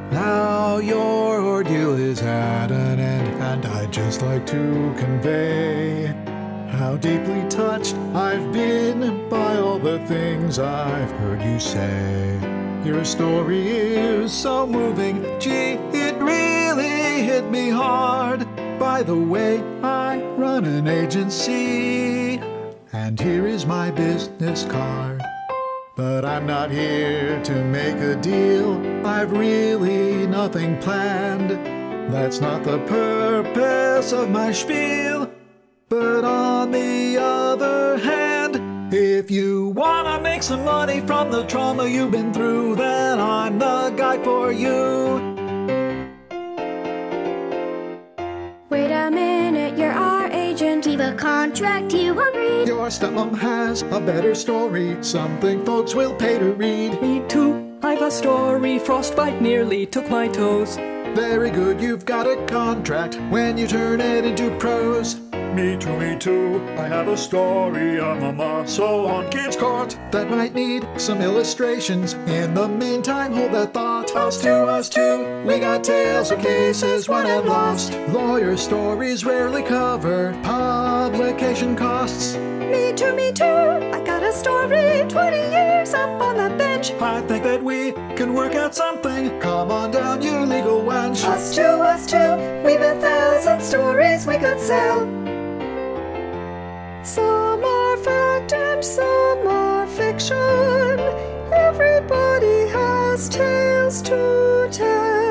Now your ordeal is at an end, and I'd just like to convey how deeply touched I've been by all the things I've heard you say. Your story is so moving, gee, it really hit me hard. By the way, I run an agency, and here is my business card. But I'm not here to make a deal, I've really nothing planned. That's not the purpose of my spiel. But on the other hand, if you wanna make some money from the trauma you've been through, then I'm the guy for you. Wait a minute, you're our agent. Leave a contract, you agreed. Your stepmom has a better story, something folks will pay to read. Me too, I've a story. Frostbite nearly took my toes. Very good, you've got a contract when you turn it into prose. Me too, I have a story. I'm a muscle on Kids Court that might need some illustrations. In the meantime, hold that thought. Us too, we got tales of cases won and lost. Lawyer stories rarely cover publication costs. Me too, I got a story. 20 years up on the bench. I think that we can work out something. Come on down, you legal wench. Us too, we've 1,000 stories we could sell. Some are fact and some are fiction. Everybody has tales to tell.